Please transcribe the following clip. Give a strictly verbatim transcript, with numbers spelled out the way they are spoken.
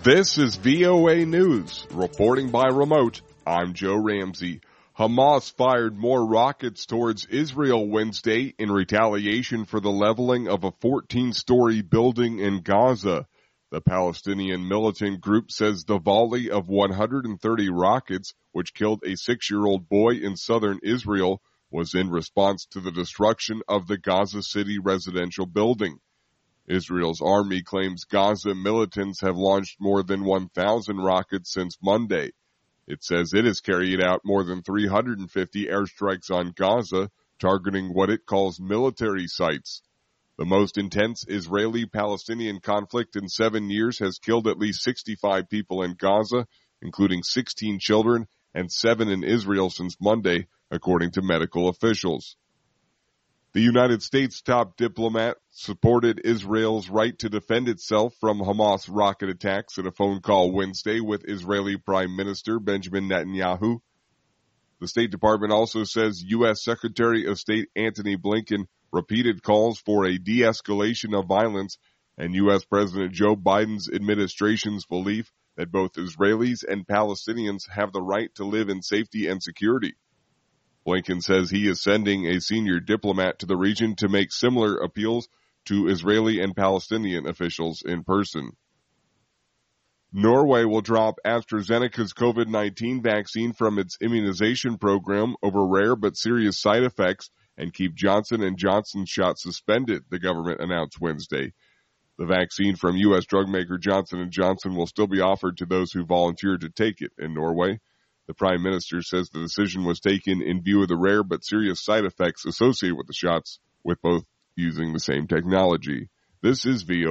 This is V O A News. Reporting by remote, I'm Joe Ramsey. Hamas fired more rockets towards Israel Wednesday in retaliation for the leveling of a fourteen-story building in Gaza. The Palestinian militant group says the volley of one hundred thirty rockets, which killed a six-year-old boy in southern Israel, was in response to the destruction of the Gaza City residential building. Israel's army claims Gaza militants have launched more than one thousand rockets since Monday. It says it has carried out more than three hundred fifty airstrikes on Gaza, targeting what it calls military sites. The most intense Israeli-Palestinian conflict in seven years has killed at least sixty-five people in Gaza, including sixteen children and seven in Israel since Monday, according to medical officials. The United States top diplomat supported Israel's right to defend itself from Hamas rocket attacks in a phone call Wednesday with Israeli Prime Minister Benjamin Netanyahu. The State Department also says U S Secretary of State Antony Blinken repeated calls for a de-escalation of violence and U S President Joe Biden's administration's belief that both Israelis and Palestinians have the right to live in safety and security. Blinken says he is sending a senior diplomat to the region to make similar appeals to Israeli and Palestinian officials in person. Norway will drop AstraZeneca's COVID nineteen vaccine from its immunization program over rare but serious side effects and keep Johnson and Johnson's shot suspended, the government announced Wednesday. The vaccine from U S drug maker Johnson and Johnson will still be offered to those who volunteer to take it in Norway. The Prime Minister says the decision was taken in view of the rare but serious side effects associated with the shots, with both using the same technology. This is V O A.